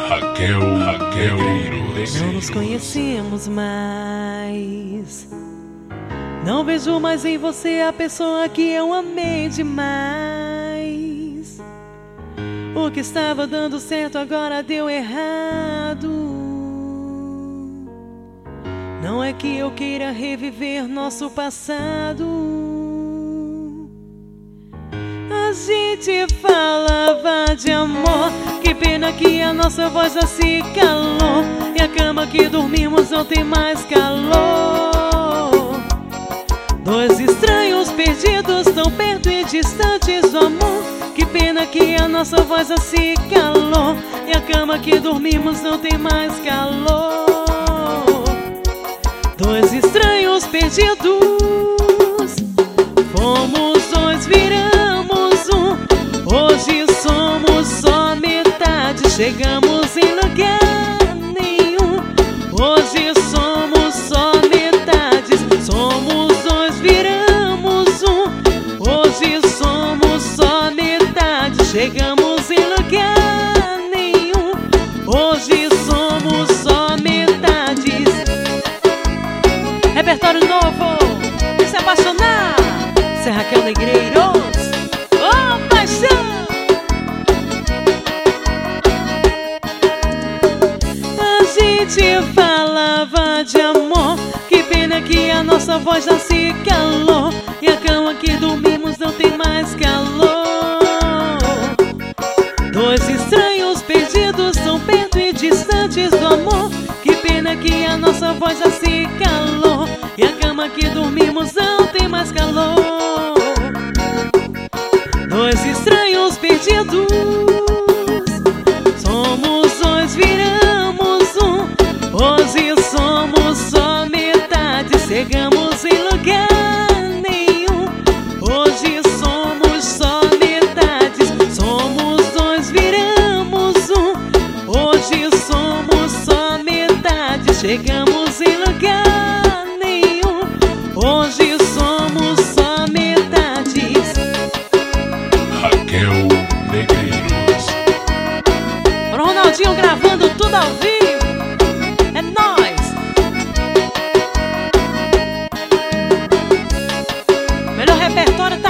Raquel Negreiros. Não nos conhecemos mais. Não vejo mais em você a pessoa que eu amei demais. O que estava dando certo agora deu errado. Não é que eu queira reviver nosso passado. A gente falava de amor, que pena que a nossa voz já se calou. E a cama que dormimos não tem mais calor. Dois estranhos perdidos, tão perto e distantes do amor. Que pena que a nossa voz já se calou. E a cama que dormimos não tem mais calor. Dois estranhos perdidos, fomos dois, viramos um. Hoje somos só metade, chegamos em lugar nenhum. Hoje somos só metades, somos dois, viramos um. Hoje somos só metade, chegamos em lugar nenhum. Hoje somos só metades. Repertório novo, se apaixonar, ser Raquel Negreiros. Oh, paixão! A gente falava de amor, que pena que a nossa voz já se calou. E a cama que dormimos não tem mais calor. Dois estranhos perdidos, tão perto e distantes do amor. Que pena que a nossa voz já se calou. E a cama que dormimos não tem mais calor. Dois estranhos perdidos, somos dois, viramos um. Hoje somos só metade, chegamos em lugar nenhum. Hoje somos só metades, somos dois, viramos um. Hoje somos só metade, chegamos em lugar nenhum. Hoje somos só metades. Raquel Negreiros. Ronaldinho gravando tudo ao vivo. É nóis. Melhor repertório tá